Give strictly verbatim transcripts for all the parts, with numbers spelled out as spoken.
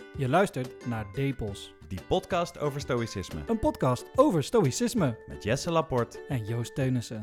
Je luistert naar Depos, Die podcast over stoïcisme. een podcast over stoïcisme Met Jesse Laporte. en Joost Teunissen.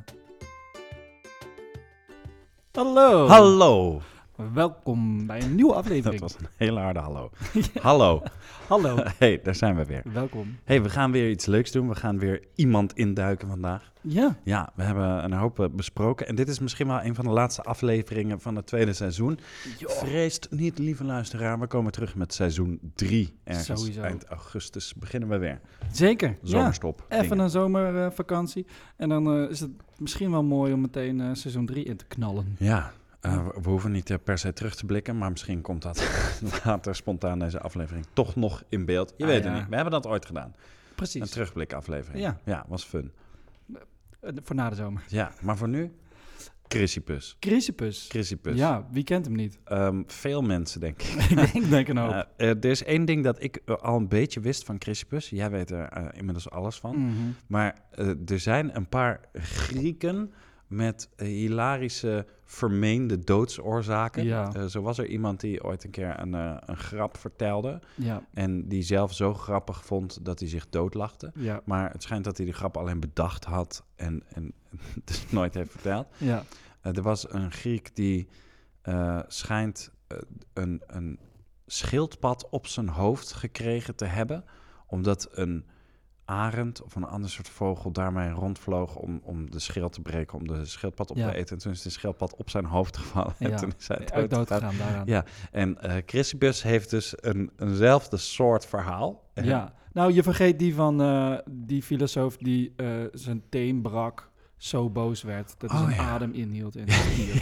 Hallo. Hallo. Welkom bij een nieuwe Dat aflevering. was een hele harde hallo. Hallo. Hallo. Hey, daar zijn we weer. Welkom. Hey, we gaan weer iets leuks doen. We gaan weer iemand induiken vandaag. Ja. Ja, we hebben een hoop eh, besproken. En dit is misschien wel een van de laatste afleveringen van het tweede seizoen. Vreest niet, lieve luisteraar. We komen terug met seizoen drie. Ergens Sowieso. eind augustus beginnen we weer. Zeker. Zomerstop. Ja. Even dingen. een zomervakantie. En dan uh, is het misschien wel mooi om meteen uh, seizoen drie in te knallen. Ja, uh, we, we hoeven niet uh, per se terug te blikken, maar misschien komt dat later spontaan deze aflevering toch nog in beeld. Je Ah, weet ja. het niet. We hebben dat ooit gedaan. Precies. Een terugblikaflevering. Ja. Ja, was fun. Uh, voor na de zomer. Ja, maar voor nu, Chrysippus. Chrysippus. Chrysippus. Ja, wie kent hem niet? Um, veel mensen, denk ik. ik denk, denk een hoop. Uh, uh, er is één ding dat ik uh, al een beetje wist van Chrysippus. Jij weet er uh, inmiddels alles van. Mm-hmm. Maar uh, er zijn een paar Grieken met uh, hilarische vermeende doodsoorzaken. Ja. Uh, zo was er iemand die ooit een keer een, uh, een grap vertelde. Ja, En die zelf zo grappig vond dat hij zich doodlachte. ja, Maar het schijnt dat hij de grap alleen bedacht had en, en dus nooit heeft verteld. ja. Uh, er was een Griek die uh, schijnt uh, een, een schildpad op zijn hoofd gekregen te hebben, omdat een arend of een ander soort vogel daarmee rondvloog om, om de schild te breken, om de schildpad op Ja. te eten. En toen is de schildpad op zijn hoofd gevallen. Ja. En toen is hij Ook dood dood gegaan. gegaan daaraan. Ja, en uh, Chrysippus heeft dus een, eenzelfde soort verhaal. Ja. Nou, je vergeet die van uh, die filosoof die uh, zijn teen brak, zo boos werd dat hij Oh, zijn ja. adem inhield in zijn stier.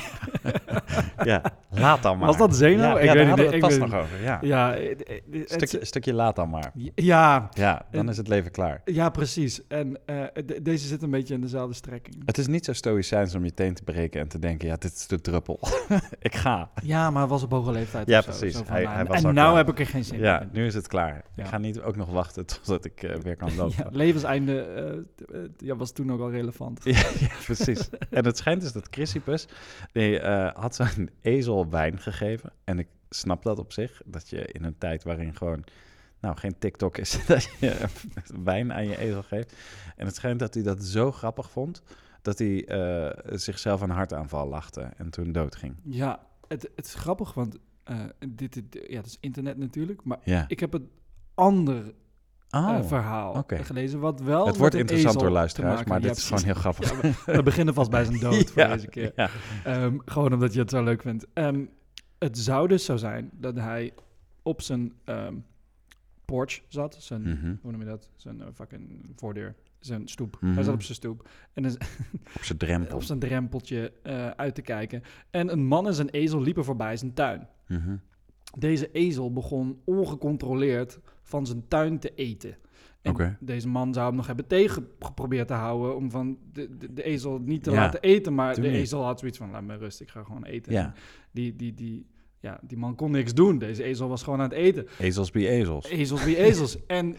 Ja, laat dan maar. Was dat Zeno? Ja, Ik ja, weet daar het hadden we niet, het ik vast weet nog over. Ja. Ja, eh, eh, het- Stukje, stukje laat dan maar. ja, Ja, dan En- is het leven klaar. ja, precies. En uh, de- deze zit een beetje in dezelfde strekking. Het is niet zo stoïcijns om je teen te breken en te denken, ja, dit is de druppel. Ik ga. Ja, maar hij was op hoge leeftijd. Ja, of zo. precies. Zo van, Hij- nou, hij was en al nou klaar. heb ik er geen zin Ja, in. nu is het klaar. Ja. Ik ga niet ook nog wachten totdat ik uh, weer kan lopen. Ja, levenseinde uh, uh, ja, was toen ook al relevant. Ja, ja, precies. En het schijnt dus dat Chrysippus, die uh, had zijn ezel wijn gegeven. En ik snap dat op zich, dat je in een tijd waarin gewoon, nou, geen TikTok is, dat je wijn aan je ezel geeft. En het schijnt dat hij dat zo grappig vond, dat hij uh, zichzelf een hartaanval lachte en toen doodging. Ja, het, het is grappig, want uh, dit, dit, ja, het is internet natuurlijk, maar Ja. ik heb een ander Oh, uh, verhaal oké. gelezen, wat wel het met wordt een interessant ezel door te luisteraars, maken- maar dit ja, is gewoon heel grappig. Ja, we, we beginnen vast bij zijn dood voor Ja, deze keer. ja. Um, gewoon omdat je het zo leuk vindt. Um, het zou dus zo zijn dat hij op zijn um, porch zat, zijn, Mhm. hoe noem je dat? Zijn uh, fucking voordeur, zijn stoep. Mhm. Hij zat op zijn stoep en dus Op zijn drempel. op zijn drempeltje uh, uit te kijken. En een man en zijn ezel liepen voorbij zijn tuin. Mhm. Deze ezel begon ongecontroleerd van zijn tuin te eten. En Oké. deze man zou hem nog hebben tegen geprobeerd te houden om van de, de, de ezel niet te Ja, laten eten. Maar de tuurlijk. ezel had zoiets van, laat me rust, ik ga gewoon eten. Ja. En Die, die, die, ja, die man kon niks doen. Deze ezel was gewoon aan het eten. Ezels bij ezels. Ezels wie ezels. En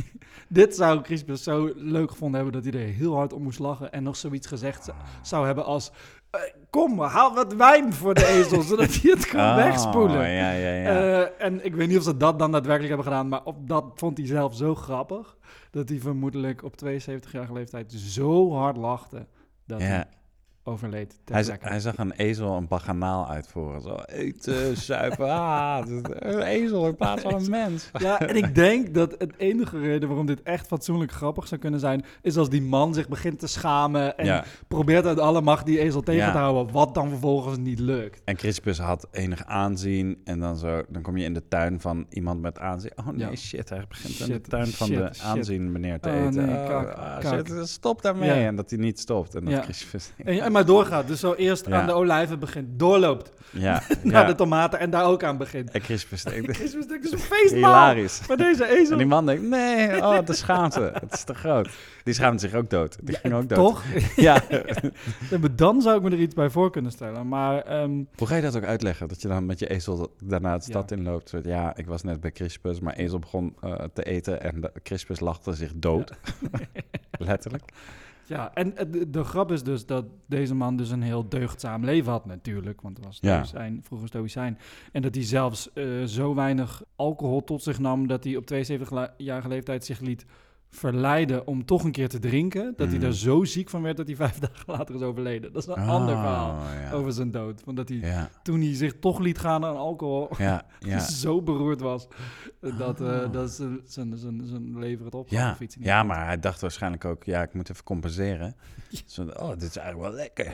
dit zou Chrysippus zo leuk gevonden hebben dat hij er heel hard om moest lachen en nog zoiets gezegd zou- zou hebben als, eh, kom, haal wat wijn voor de ezel, zodat hij het kan Oh, wegspoelen. ja, ja, ja. Eh, en ik weet niet of ze dat dan daadwerkelijk hebben gedaan, maar op dat vond hij zelf zo grappig, dat hij vermoedelijk op tweeënzeventigjarige leeftijd zo hard lachte, dat Ja. hij overleed. ter Hij, z- plekke. hij zag een ezel een baganaal uitvoeren. Zo eten, zuipen, ah, een ezel in plaats van een mens. Ja, en ik denk dat het enige reden waarom dit echt fatsoenlijk grappig zou kunnen zijn, is als die man zich begint te schamen en Ja. probeert uit alle macht die ezel tegen Ja. te houden, wat dan vervolgens niet lukt. En Chrysippus had enig aanzien en dan, zo, dan kom je in de tuin van iemand met aanzien. Oh nee, Ja. shit, hij begint in de Shit, tuin van shit, de shit. aanzien meneer te Oh, eten. nee, Oh, kak, ah, kak. shit, stop daarmee. Ja. En dat hij niet stopt. En dat Ja. Chrysippus En, en maar doorgaat, dus zo eerst Ja. aan de olijven begint, doorloopt ja, naar ja. de tomaten en daar ook aan begint. En Chrysippus denkt, Christmas denkt, het is een feestmaal hilarisch. voor deze ezel. En die man denkt, nee, oh, de schaamte. Het is te groot. Die schaamde zich ook dood. Die Ja, ging ook dood. toch? Ja. Ja, maar dan zou ik me er iets bij voor kunnen stellen. Maar ehm, Hoe ga je dat ook uitleggen? Dat je dan met je ezel daarna de Ja. stad inloopt. Zo, ja, ik was net bij Chrysippus, maar ezel begon uh, te eten en de, Chrysippus lachte zich dood. Letterlijk. Ja, en eh, de, de grap is dus dat deze man dus een heel deugdzaam leven had natuurlijk. Want het was Ja. stoïcijn, vroeger stoïcijn. En dat hij zelfs eh, zo weinig alcohol tot zich nam... dat hij op tweeënzeventigjarige leeftijd zich liet verleiden om toch een keer te drinken. Dat hij Mm. daar zo ziek van werd dat hij vijf dagen later is overleden. Dat is een Oh, ander verhaal ja. over zijn dood. Want dat hij Ja, toen hij zich toch liet gaan aan alcohol... ja, ja. zo beroerd was dat, eh, Ah. dat zijn, zijn, zijn, zijn lever het opgaf. Ja, of iets in die ja, trant. maar hij dacht waarschijnlijk ook, ja, ik moet even compenseren. Zo, oh, dit is eigenlijk wel lekker.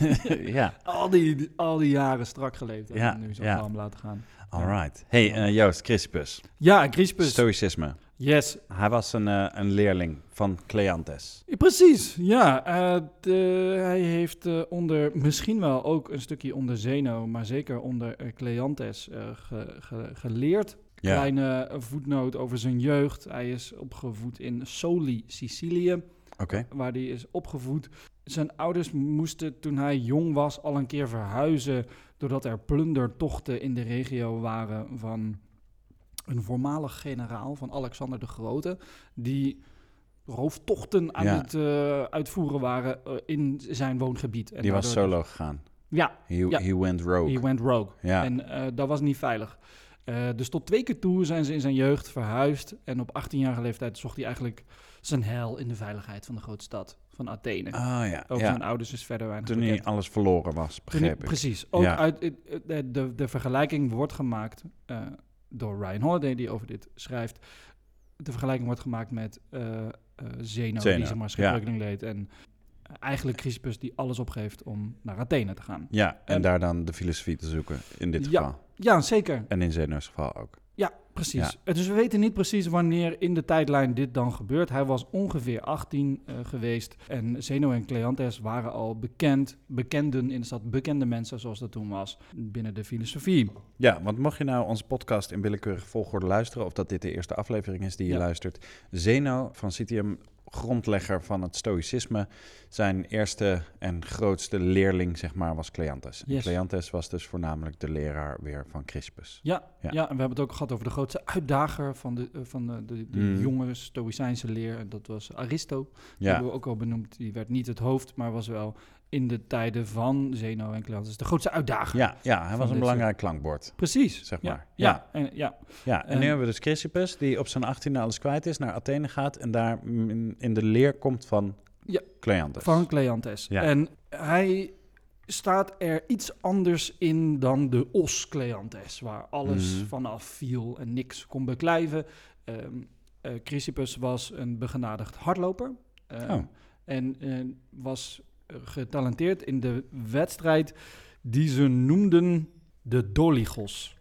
ja, Al die, al die jaren strak geleefd en Ja, nu zo ja. kalm laten gaan. alright. Hey, eh, Joost, Chrysippus. Ja, Crispus. Stoïcisme. Yes. Hij was een, eh, een leerling van Cleanthes. Ja, precies, ja. Eh, de, hij heeft eh, onder, misschien wel ook een stukje onder Zeno, maar zeker onder uh, Cleanthes eh, ge, ge- geleerd. Ja. Kleine voetnoot over zijn jeugd. Hij is opgevoed in Soli, Sicilië, Oké. waar hij is opgevoed. Zijn ouders moesten toen hij jong was al een keer verhuizen, doordat er plundertochten in de regio waren van een voormalig generaal van Alexander de Grote, die rooftochten aan Ja. het uh, uitvoeren waren uh, in zijn woongebied. En Die was daardoor- solo gegaan. Ja, He, Ja. he went rogue. he went rogue. Ja. En uh, dat was niet veilig. Uh, dus tot twee keer toe zijn ze in zijn jeugd verhuisd. En op achttienjarige leeftijd zocht hij eigenlijk zijn heil in de veiligheid van de grote stad van Athene. Ah ja, Ook ja. zijn ouders is verder weinig Toen hij bekend. alles verloren was, Toen begreep hij- ik. Precies. Ook Ja. uit, het- de, de, de vergelijking wordt gemaakt uh, door Ryan Holiday, die over dit schrijft. De vergelijking wordt gemaakt met uh, uh, Zeno, Zeno, die zeg maar schipbreukeling leed. En eigenlijk Chrysippus die alles opgeeft om naar Athene te gaan. Ja, en, En- daar dan de filosofie te zoeken, in dit Ja. geval. Ja, zeker. En in Zeno's geval ook. Ja, precies. Ja. Uh, Dus we weten niet precies wanneer in de tijdlijn dit dan gebeurt. Hij was ongeveer achttien uh, geweest. En Zeno en Cleanthes waren al bekend, bekenden in de stad, bekende mensen zoals dat toen was, binnen de filosofie. Ja, want mocht je nou onze podcast in willekeurige volgorde luisteren, of dat dit de eerste aflevering is die je Ja. luistert, Zeno van Citium, grondlegger van het stoïcisme, zijn eerste en grootste leerling, zeg maar, was Cleanthes. En Yes. Cleanthes was dus voornamelijk de leraar weer van Chrysippus. Ja, Ja. ja. en we hebben het ook gehad over de grootste uitdager van de, uh, van de, de, de Mm. jonge Stoïcijnse leer. En dat was Aristo. Die Ja, hebben we ook al benoemd. Die werd niet het hoofd, maar was wel in de tijden van Zeno en Cleanthes de grootste uitdager. ja, ja hij was een deze- belangrijk klankbord. Precies. Zeg Ja, maar. Ja, Ja. en, ja. Ja, en En- nu hebben we dus Chrysippus, die op zijn achttiende alles kwijt is, naar Athene gaat en daar mm, in, in de leer komt van Ja, Cleanthes. van Cleanthes. Ja. En hij staat er iets anders in dan de os Cleanthes, waar alles Mhm. vanaf viel en niks kon beklijven. Um, uh, Chrysippus was een begenadigd hardloper. Um, Oh. En uh, was uh, getalenteerd in de wedstrijd die ze noemden de Doligos.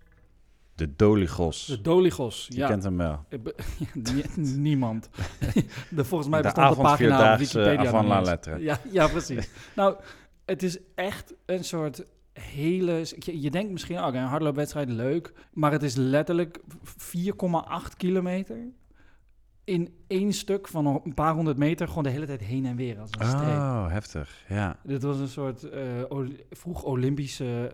De Doligos. De Doligos, Je ja. kent hem wel. Eh, be- nie- Niemand. de, volgens mij De bestond de pagina op avondvierdaagse Wikipedia. avant nog la niet eens. lettre. Ja, ja, precies. Nou, het is echt een soort hele... Je, je denkt misschien, oké, een hardloopwedstrijd, leuk. Maar het is letterlijk vier komma acht kilometer in één stuk van een paar honderd meter, gewoon de hele tijd heen en weer als een streep. Oh, heftig. Ja. Dit was een soort eh, Oli- vroeg Olympische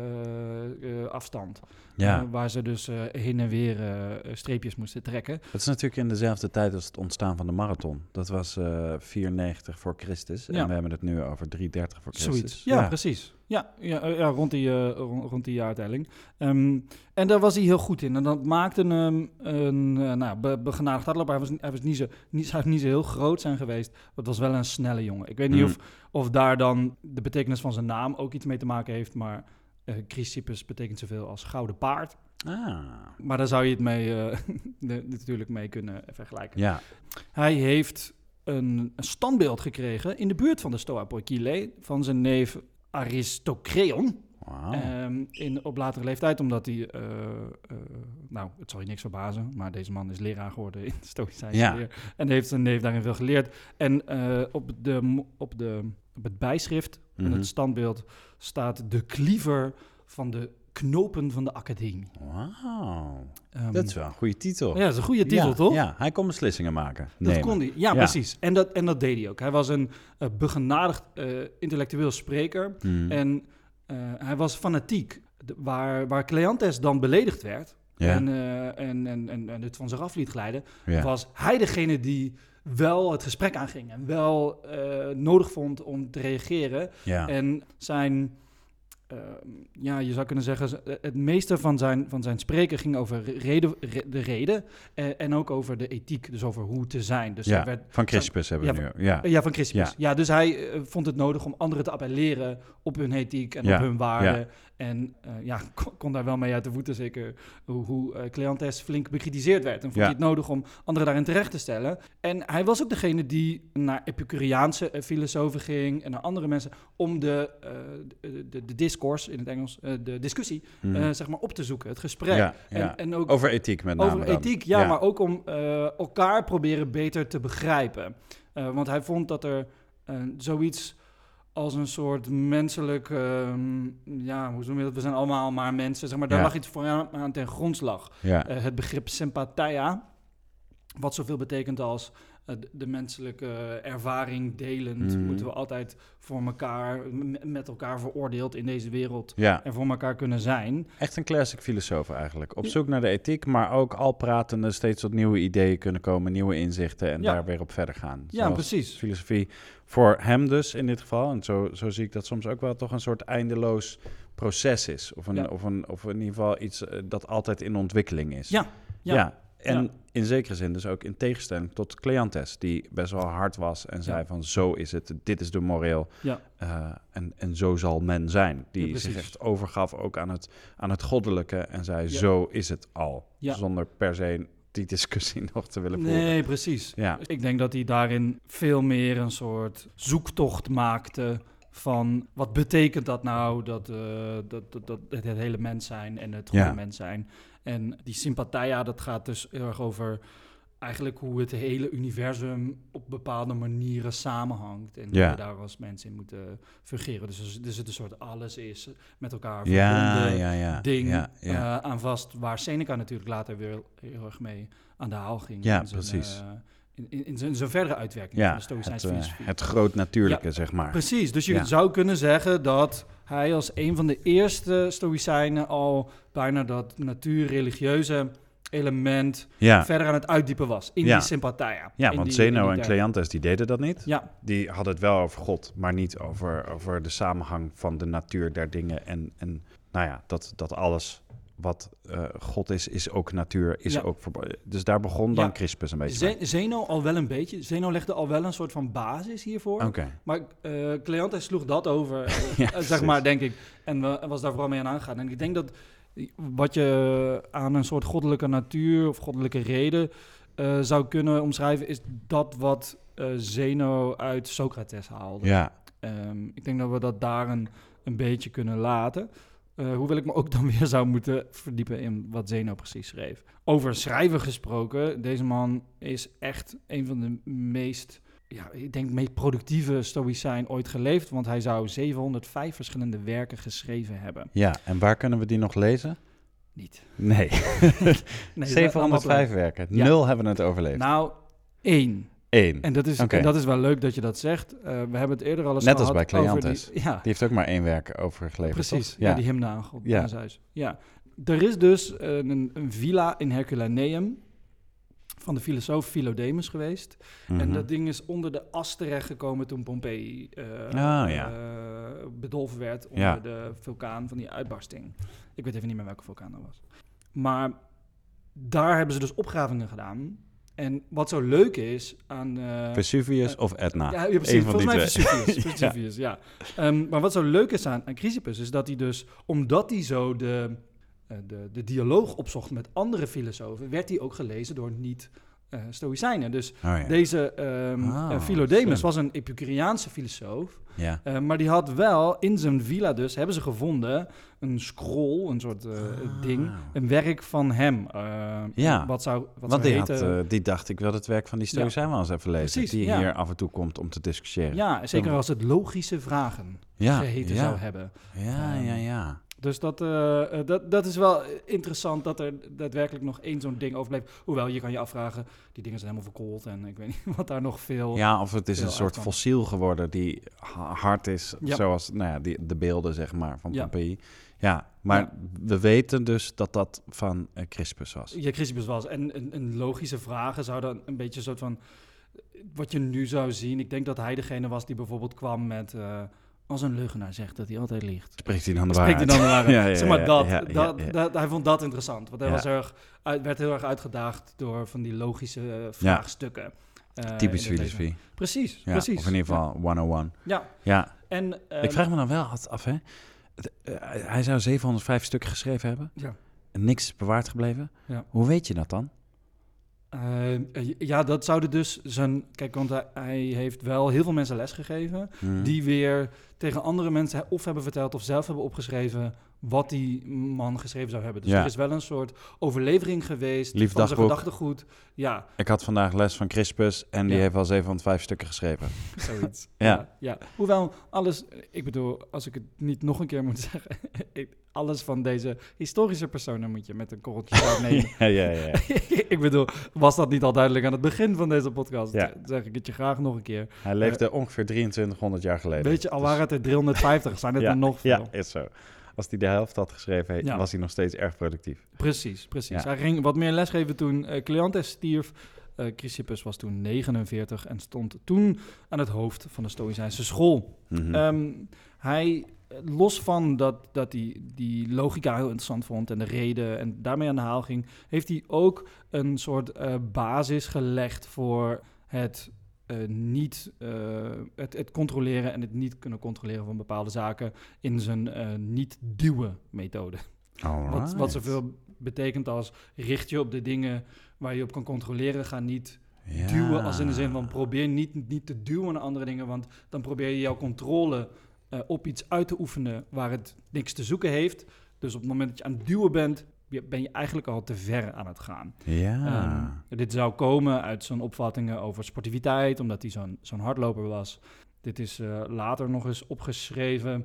eh, eh, afstand. Ja. Eh, waar ze dus eh, heen en weer eh, streepjes moesten trekken. Dat is natuurlijk in dezelfde tijd als het ontstaan van de marathon. Dat was eh vierennegentig voor Christus. Ja. En we hebben het nu over driehonderddertig voor Christus. Zoiets. Ja, precies. Ja, ja, eh, ja rond, die, eh, rond, rond die jaartelling. Um, en daar was hij heel goed in. En dat maakte hem een uh, nou, be, begenadigd hardloper. Hij was, hij was niet zo, niet, hij zou niet zo heel groot zijn geweest. Maar het was wel een snelle jongen. Ik weet niet Mm. of, of daar dan de betekenis van zijn naam ook iets mee te maken heeft. Maar uh, Chrysippus betekent zoveel als gouden paard. Ah, Maar daar zou je het mee, uh, de, natuurlijk mee kunnen vergelijken. ja. Hij heeft een, een standbeeld gekregen in de buurt van de Stoa Poikile van zijn neef Aristocreon. Wauw. Um, in, op latere leeftijd, omdat hij... Uh, uh, nou, het zal je niks verbazen, maar deze man is leraar geworden in de Stoïcijnse Ja. leer. En heeft zijn neef daarin veel geleerd. En uh, op, de, op, de, op het bijschrift van Mhm. het standbeeld staat de kliever van de knopen van de academie. Wauw. Um, Dat is wel een goede titel. Ja, dat is een goede titel, ja, toch? Ja, hij kon beslissingen maken. Dat Nemen. kon hij. Ja, Ja. precies. En dat, en dat deed hij ook. Hij was een uh, begenadigd uh, intellectueel spreker. Mm. En uh, hij was fanatiek. De, waar, waar Cleanthes dan beledigd werd, Ja. en, uh, en, en, en, en het van zich af liet glijden, Ja. was hij degene die wel het gesprek aanging en wel uh, nodig vond om te reageren. Ja. En zijn, uh, ja, je zou kunnen zeggen, het meeste van zijn, van zijn spreken ging over reden, re, de reden en, en ook over de ethiek, dus over hoe te zijn. Dus ja, werd, van Crispus hebben we ja, nu. Ja, ja van Crispus. Ja. Ja, dus hij uh, vond het nodig om anderen te appelleren op hun ethiek en ja. op hun waarden. Ja. En uh, ja, kon, kon daar wel mee uit de voeten, zeker hoe, hoe uh, Cleanthes flink bekritiseerd werd. En vond ja. hij het nodig om anderen daarin terecht te stellen. En hij was ook degene die naar Epicuriaanse uh, filosofen ging en naar andere mensen om de, uh, de, de, de discours, in het Engels, uh, de discussie, mm. uh, zeg maar op te zoeken, het gesprek. Ja, ja. En, en ook over ethiek met name Over dan. ethiek, ja, ja, maar ook om uh, elkaar proberen beter te begrijpen. Uh, want hij vond dat er uh, zoiets als een soort menselijk, um, ja, hoe noem je dat? We zijn allemaal maar mensen, zeg maar. Daar ja. lag iets voor aan, aan ten grondslag. Ja. Uh, het begrip sympathia, wat zoveel betekent als uh, de menselijke ervaring delend, mm. moeten we altijd voor elkaar, m- met elkaar veroordeeld in deze wereld ja. en voor elkaar kunnen zijn. Echt een classic filosoof eigenlijk. Op zoek naar de ethiek, maar ook al pratende steeds tot nieuwe ideeën kunnen komen, nieuwe inzichten en ja. daar weer op verder gaan. Ja, Zoals precies. Filosofie voor hem dus in dit geval, en zo, zo zie ik dat soms ook wel, toch een soort eindeloos proces is. Of, een, ja. of, een, of in ieder geval iets uh, dat altijd in ontwikkeling is. Ja, ja. ja. En ja. in zekere zin dus ook in tegenstelling tot Cleanthes, die best wel hard was en zei ja. van zo is het, dit is de moreel ja. uh, en, en zo zal men zijn. Die ja, zich echt overgaf ook aan het, aan het goddelijke en zei ja. zo is het al. Ja. Zonder per se die discussie nog te willen voeren. Nee, precies. Ja. Ik denk dat hij daarin veel meer een soort zoektocht maakte van wat betekent dat nou, dat, uh, dat, dat, dat het hele mens zijn en het goede ja. mens zijn. En die sympathia, dat gaat dus heel erg over eigenlijk hoe het hele universum op bepaalde manieren samenhangt. En ja. hoe we daar als mensen in moeten fungeren. Dus, dus het een soort alles is met elkaar ja, verbonden ja, ja. ding ja, ja. Uh, aan vast, waar Seneca natuurlijk later weer heel erg mee aan de haal ging. Ja, in zijn, precies. Uh, in, in, in, zijn, in zijn verdere uitwerking ja, van de Stoïcijnse het, uh, filosofie. het groot natuurlijke, ja, zeg maar. Precies, dus je ja. zou kunnen zeggen dat hij als een van de eerste Stoïcijnen al bijna dat natuurreligieuze element ja. verder aan het uitdiepen was in ja. die sympathia. Ja, in want die, Zeno die en Cleanthes die deden dat niet. Ja. Die hadden het wel over God, maar niet over, over de samenhang van de natuur der dingen. En, en nou ja, dat, dat alles wat uh, God is, is ook natuur, is ja. ook verboden. Dus daar begon dan ja. Crispus een beetje Ze- mee. Zeno al wel een beetje. Zeno legde al wel een soort van basis hiervoor. Oké. Okay. Maar uh, Cleanthes sloeg dat over, uh, ja, zeg maar, denk ik. En uh, was daar vooral mee aan aangegaan. En ik denk dat wat je aan een soort goddelijke natuur of goddelijke reden uh, zou kunnen omschrijven, is dat wat uh, Zeno uit Socrates haalde. Ja. Um, ik denk dat we dat daar een, een beetje kunnen laten. Uh, hoewel ik me ook dan weer zou moeten verdiepen in wat Zeno precies schreef. Over schrijven gesproken, deze man is echt een van de meest, ja, ik denk meest productieve stoïcijn ooit geleefd, want hij zou zevenhonderdvijf verschillende werken geschreven hebben. Ja, en waar kunnen we die nog lezen? Niet. Nee. nee zevenhonderdvijf werken. Ja. Nul hebben het overleefd. Nou, één. Eén. En dat, is, okay. en dat is wel leuk dat je dat zegt. Uh, we hebben het eerder al eens Net gehad als bij Cleanthes. Die, ja. die heeft ook maar één werk overgeleverd. Precies, toch? Ja. ja, die hymne aan God ja. aan Zeus. Ja. Er is dus uh, een, een villa in Herculaneum van de filosoof Philodemus geweest. Mm-hmm. En dat ding is onder de as terechtgekomen toen Pompeii uh, oh, ja. uh, bedolven werd onder ja. de vulkaan van die uitbarsting. Ik weet even niet meer welke vulkaan dat was. Maar daar hebben ze dus opgravingen gedaan. En wat zo leuk is aan... Uh, Vesuvius uh, of Etna. Ja, ja precies. Volgens mij Vesuvius. Vesuvius ja. ja. Um, maar wat zo leuk is aan, aan Chrysippus is dat hij dus... Omdat hij zo de, uh, de, de dialoog opzocht met andere filosofen... werd hij ook gelezen door niet... Uh, Stoïcijnen. Dus oh, ja. deze um, oh, uh, Philodemus was een Epicuriaanse filosoof. Ja. Uh, maar die had wel in zijn villa dus, hebben ze gevonden, een scroll, een soort uh, ah. ding, een werk van hem. Uh, ja, wat zou, wat want zou die, heten, had, uh, die dacht, ik wil het werk van die Stoïcijn ja. wel eens even lezen. Precies, die ja. hier af en toe komt om te discussiëren. Ja, zeker als het logische vragen ja. geheten ja. zou hebben. Ja, um, ja, ja. Dus dat, uh, dat, dat is wel interessant dat er daadwerkelijk nog één zo'n ding overbleef. Hoewel, je kan je afvragen, die dingen zijn helemaal verkoold en ik weet niet wat daar nog veel... Ja, of het is een soort fossiel geworden die hard is, ja. zoals nou ja, die, de beelden zeg maar van Pompeii. Ja. Ja, maar Ja. we weten dus dat dat van uh, Crispus was. Ja, Chrysippus was. En een, een logische vragen zouden een beetje een soort van... Wat je nu zou zien, ik denk dat hij degene was die bijvoorbeeld kwam met... Uh, als een leugenaar zegt dat hij altijd liegt. Spreekt hij dan de Spreekt waarheid? hij dan de waarheid? Ja, ja, zeg maar ja, dat, ja, dat, ja, ja. dat, hij vond dat interessant. Want hij Ja. was heel erg, uit, werd heel erg uitgedaagd door van die logische uh, vraagstukken. Uh, Typisch in het filosofie. leven. Precies, Ja, precies. of in ieder geval Ja. honderdéén. Ja. Ja. En, um, Ik vraag me dan wel altijd af, hè. Het, uh, hij zou zevenhonderdvijf stukken geschreven hebben. Ja. En niks is bewaard gebleven. Ja. Hoe weet je dat dan? Uh, ja, dat zouden dus zijn... Kijk, want hij, hij heeft wel heel veel mensen lesgegeven... Hmm. die weer tegen andere mensen of hebben verteld... of zelf hebben opgeschreven wat die man geschreven zou hebben. Dus Ja. er is wel een soort overlevering geweest... Lief van zijn dagboek. gedachtegoed. Ja, Ik had vandaag les van Crispus en die Ja. heeft al zevenhonderdvijf stukken geschreven. zoiets. Ja. ja, ja. Hoewel alles... Ik bedoel, als ik het niet nog een keer moet zeggen... ik- alles van deze historische personen moet je met een korreltje zout nemen. ja, ja, ja. Ik bedoel, was dat niet al duidelijk aan het begin van deze podcast? Ja. Dan zeg ik het je graag nog een keer. Hij leefde ongeveer drieëntwintighonderd jaar geleden. Weet je, al Dus- waren het er driehonderdvijftig, zijn het ja, er nog veel. Ja, is zo. Als hij de helft had geschreven, he- Ja. was hij nog steeds erg productief. Precies, precies. Ja. Hij ging wat meer lesgeven toen uh, Cleanthes stierf. Uh, Chrysippus was toen negenenveertig en stond toen aan het hoofd van de Stoïcijnse school. Mhm. Um, hij, los van dat, dat hij die logica heel interessant vond en de reden en daarmee aan de haal ging, heeft hij ook een soort uh, basis gelegd voor het, uh, niet, uh, het, het controleren en het niet kunnen controleren van bepaalde zaken in zijn uh, niet-duwen methode. Wat, Alright. wat zoveel betekent als richt je op de dingen waar je op kan controleren, ga niet Ja. duwen als in de zin van probeer niet, niet te duwen naar andere dingen, want dan probeer je jouw controle uh, op iets uit te oefenen waar het niks te zoeken heeft. Dus op het moment dat je aan het duwen bent, ben je eigenlijk al te ver aan het gaan. Ja. Um, dit zou komen uit zijn opvattingen over sportiviteit, omdat hij zo'n, zo'n hardloper was. Dit is uh, later nog eens opgeschreven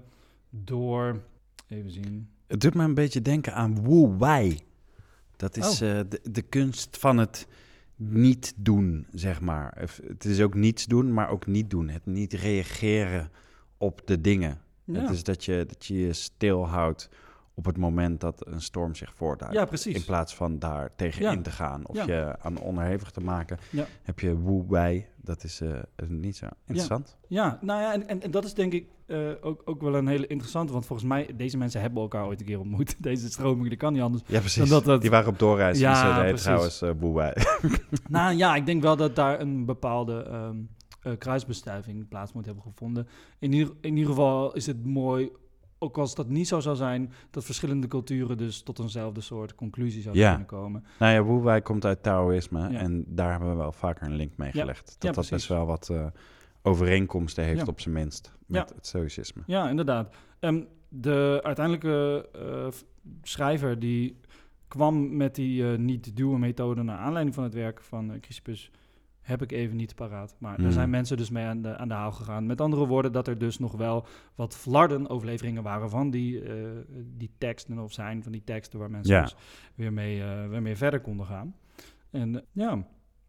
door, even zien... Het doet me een beetje denken aan Wu Wei. Dat is Oh. uh, de, de kunst van het niet doen, zeg maar. Het is ook niets doen, maar ook niet doen. Het niet reageren op de dingen. Ja. Het is dat je, dat je je stilhoudt op het moment dat een storm zich voorduidt. Ja, precies. In plaats van daar tegen Ja. in te gaan of Ja. je aan onderhevig te maken, Ja. heb je Wu Wei. Dat is uh, niet zo interessant. Ja, nou ja, en, en, en dat is denk ik uh, ook, ook wel een hele interessante, want volgens mij, deze mensen hebben elkaar ooit een keer ontmoet. Deze stroming, dat kan niet anders. Ja, precies. Dan dat dat- Die waren op doorreis. Ja, Ja, dus, uh, nee, precies. trouwens, uh, Wu Wei. Nou ja, ik denk wel dat daar een bepaalde um, uh, kruisbestuiving plaats moet hebben gevonden. In ieder, in ieder geval is het mooi, ook als dat niet zo zou zijn, dat verschillende culturen dus tot eenzelfde soort conclusie zouden Ja. kunnen komen. Nou ja, Wu Wei komt uit Taoïsme Ja. en daar hebben we wel vaker een link mee Ja. gelegd. Dat Ja, dat precies. best wel wat uh, overeenkomsten heeft Ja. op zijn minst met Ja. het stoïcisme. Ja, inderdaad. Um, de uiteindelijke uh, f- schrijver die kwam met die uh, niet-duwen-methode naar aanleiding van het werk van uh, Chrysippus, heb ik even niet paraat. Maar Hmm. daar zijn mensen dus mee aan de, aan de haal gegaan. Met andere woorden, dat er dus nog wel wat flarden overleveringen waren van die, uh, die teksten, of zijn van die teksten waar mensen Ja. dus weer mee, uh, weer mee verder konden gaan. En uh, ja,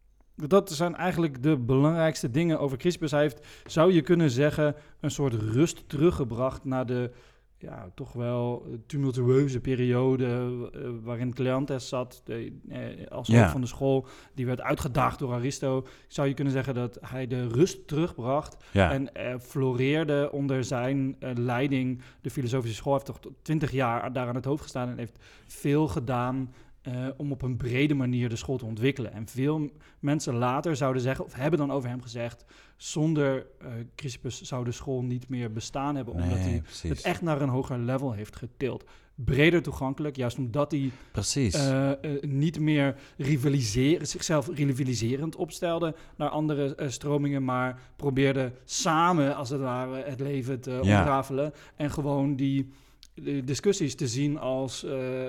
dat zijn eigenlijk de belangrijkste dingen over Chrysippus. Hij heeft, zou je kunnen zeggen, een soort rust teruggebracht naar de ja, toch wel tumultueuze periode uh, waarin Cleanthes zat, de, uh, als hoofd Ja. van de school. Die werd uitgedaagd door Aristo. Zou je kunnen zeggen dat hij de rust terugbracht Ja, en uh, floreerde onder zijn uh, leiding. De filosofische school heeft toch twintig jaar daar aan het hoofd gestaan en heeft veel gedaan uh, om op een brede manier de school te ontwikkelen. En veel m- mensen later zouden zeggen, of hebben dan over hem gezegd, zonder uh, Chrysippus zou de school niet meer bestaan hebben, omdat nee, hij precies. het echt naar een hoger level heeft getild. Breder toegankelijk, juist omdat hij Precies. uh, uh, niet meer rivaliseren, zichzelf rivaliserend opstelde naar andere uh, stromingen, maar probeerde samen, als het ware, het leven te Ja. ontrafelen en gewoon die uh, discussies te zien als uh,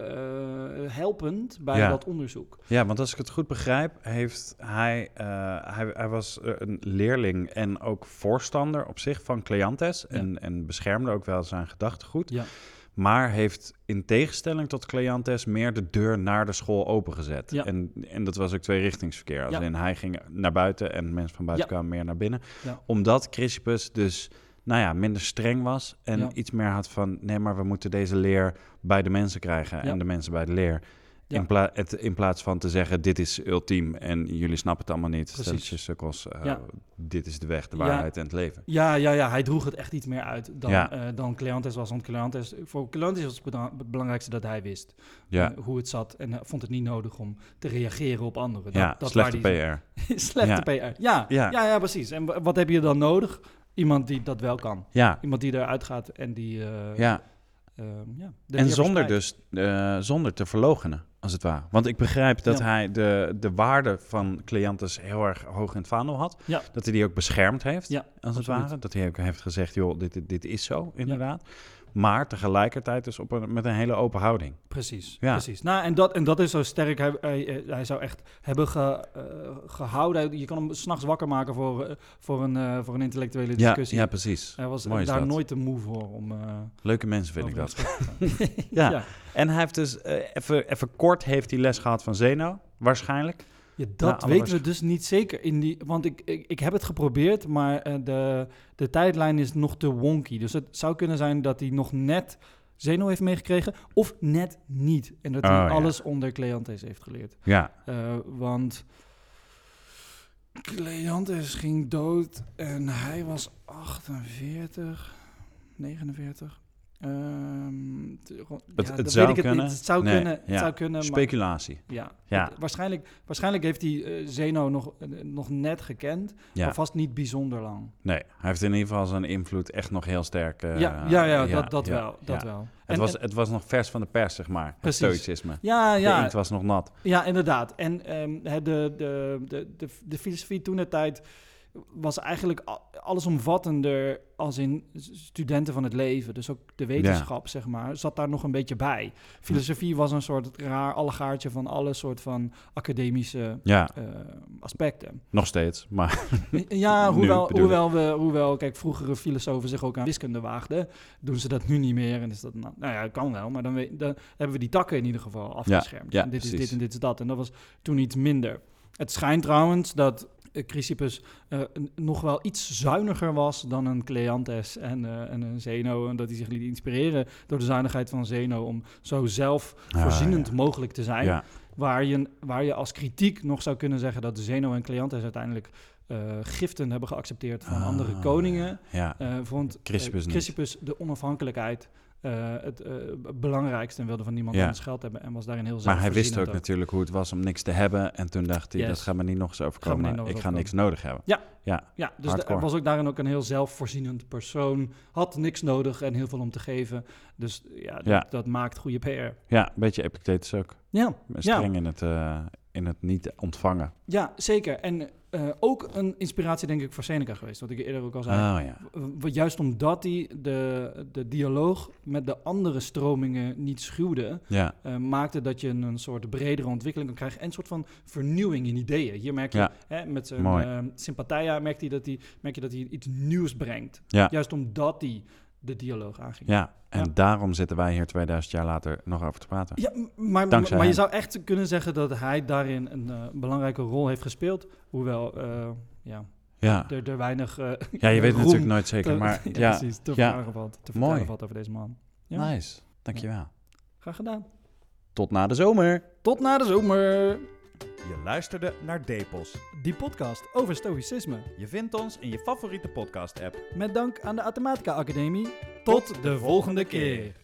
uh, helpend bij Ja. dat onderzoek. Ja, want als ik het goed begrijp, heeft hij, uh, hij, hij was uh, een leerling en ook voorstander op zich van Cleanthes Ja. en, en beschermde ook wel zijn gedachtegoed. Ja. Maar heeft in tegenstelling tot Cleanthes meer de deur naar de school opengezet. Ja. En, en dat was ook tweerichtingsverkeer. Als Ja. in hij ging naar buiten en mensen van buiten Ja. kwamen meer naar binnen. Ja. Omdat Chrysippus dus nou ja, minder streng was. En Ja. iets meer had van, nee, maar we moeten deze leer bij de mensen krijgen. Ja. En de mensen bij de leer. Ja. In, pla- het, in plaats van te zeggen, dit is ultiem en jullie snappen het allemaal niet. Precies. Stelletje sukkels, uh, Ja. dit is de weg, de Ja. waarheid en het leven. Ja, ja, ja, hij droeg het echt iets meer uit dan, Ja. eh, dan Cleanthes was. Want Cleanthes, voor Cleanthes was het beda- het belangrijkste dat hij wist Ja, eh, hoe het zat. En hij vond het niet nodig om te reageren op anderen. Dat, ja dat slechte waar P die- R. Slechte Ja. P R. Ja, Ja. ja. ja, precies. En w- wat heb je dan nodig? Iemand die dat wel kan. Ja, Iemand die eruit gaat en die... eh, ja. eh, ja, de En leer zonder verspreidt. dus, eh, zonder te verloochenen, als het ware. Want ik begrijp dat Ja. hij de, de waarde van Cleanthes heel erg hoog in het vaandel had. Ja. Dat hij die ook beschermd heeft, Ja, als het absoluut. ware. Dat hij ook heeft gezegd, joh, dit, dit, dit is zo, inderdaad. Maar tegelijkertijd dus op een, met een hele open houding. Precies, Ja. precies. Nou, en dat, en dat is zo sterk. Hij, hij, hij zou echt hebben ge, uh, gehouden. Je kan hem 's nachts wakker maken voor, uh, voor, een, uh, voor een intellectuele Ja, discussie. ja, precies. Hij was Mooi is daar dat. nooit te moe voor om... Uh, Leuke mensen vind ik over dat. in gesprek te gaan. Ja. ja. En hij heeft dus, uh, even, even kort heeft hij les gehad van Zeno, waarschijnlijk. Ja, Nou, dat alle weten we waarsch- dus niet zeker. In die, want ik, ik, ik heb het geprobeerd, maar uh, de, de tijdlijn is nog te wonky. Dus het zou kunnen zijn dat hij nog net Zeno heeft meegekregen, of net niet. En dat hij Oh, ja. alles onder Cleanthes heeft geleerd. Ja, Uh, want Cleanthes ging dood en hij was achtenveertig, negenenveertig. Um, te- gewoon- Het- ja, het dat zou weet ik kunnen. niet. Het zou Nee, kunnen. Het ja. zou kunnen maar, speculatie. ja. Ja. Het- waarschijnlijk, waarschijnlijk heeft hij uh, Zeno nog, uh, nog net gekend, Ja. maar vast niet bijzonder lang. Nee, hij heeft in ieder geval zijn invloed echt nog heel sterk. uh, ja, ja, ja, dat, dat ja, wel. Dat ja. wel. Het, En- was, en- het was nog vers van de pers, zeg maar. Het Precies. stoïcisme. ja, De ja, inkt was nog nat. ja, inderdaad. En um, de, de, de, de, de filosofie toen de tijd was eigenlijk a- allesomvattender als in studenten van het leven. Dus ook de wetenschap, zeg maar, zat daar nog een beetje bij. Filosofie was een soort raar allegaartje van alle soort van academische Ja, uh, aspecten. nog steeds. Maar Ja, Nu hoewel, bedoel hoewel, we, hoewel, kijk, vroegere filosofen zich ook aan wiskunde waagden, doen ze dat nu niet meer. En is dat, nou, nou ja, kan wel, maar dan, we, dan hebben we die takken in ieder geval afgeschermd. ja, en dit is precies. dit en dit is dat. En dat was toen iets minder. Het schijnt trouwens dat uh, Chrysippus uh, n- nog wel iets zuiniger was dan een Cleanthes en, uh, en een Zeno. En dat hij zich liet inspireren door de zuinigheid van Zeno om zo zelfvoorzienend Ah, ja. mogelijk te zijn. ja, Waar je, waar je als kritiek nog zou kunnen zeggen dat Zeno en Cleanthes uiteindelijk uh, giften hebben geaccepteerd van Ah, andere koningen. ja. Uh, vond Chrysippus uh, niet. Chrysippus de onafhankelijkheid uh, het uh, belangrijkste en wilde van niemand Ja. anders geld hebben en was daarin heel Maar hij wist zelfvoorzienend ook natuurlijk hoe het was om niks te hebben. En toen dacht hij, Yes. dat gaat me niet nog eens Gaat me overkomen. niet nog eens Ik ga overkomen. niks nodig hebben. Ja, Ja, ja, dus Hardcore. hij was ook daarin ook een heel zelfvoorzienend persoon. Had niks nodig en heel veel om te geven. Dus ja, dat, Ja. dat maakt goede P R. ja, een beetje Epictetus ook. Ja, Streng in, het, uh, in het niet ontvangen. ja, zeker. En uh, ook een inspiratie denk ik voor Seneca geweest, wat ik eerder ook al zei. Oh ja. W- Juist omdat hij de, de dialoog met de andere stromingen niet schuwde, Ja, uh, maakte dat je een soort bredere ontwikkeling kan krijgen en een soort van vernieuwing in ideeën. Hier merk je, Ja. hè, met zijn Mooi. uh, Sympathia merkt hij dat hij, merk je dat hij iets nieuws brengt. ja. Juist omdat hij de dialoog aanging. Ja, en Ja. daarom zitten wij hier tweeduizend jaar later nog over te praten. Ja, m- maar, Dankzij maar je hem. zou echt kunnen zeggen dat hij daarin een uh, belangrijke rol heeft gespeeld. Hoewel, uh, ja, Ja, er, er weinig uh, ja je weet roem natuurlijk nooit zeker, te- maar ja, ja, precies, te ja. verklaren valt, te Mooi. verklaren valt over deze man. Ja. Nice, dankjewel. Graag gedaan. Tot na de zomer. Tot na de zomer. Je luisterde naar Depos. Die podcast over stoïcisme. Je vindt ons in je favoriete podcast-app. Met dank aan de Athematica Academie. Tot de volgende keer.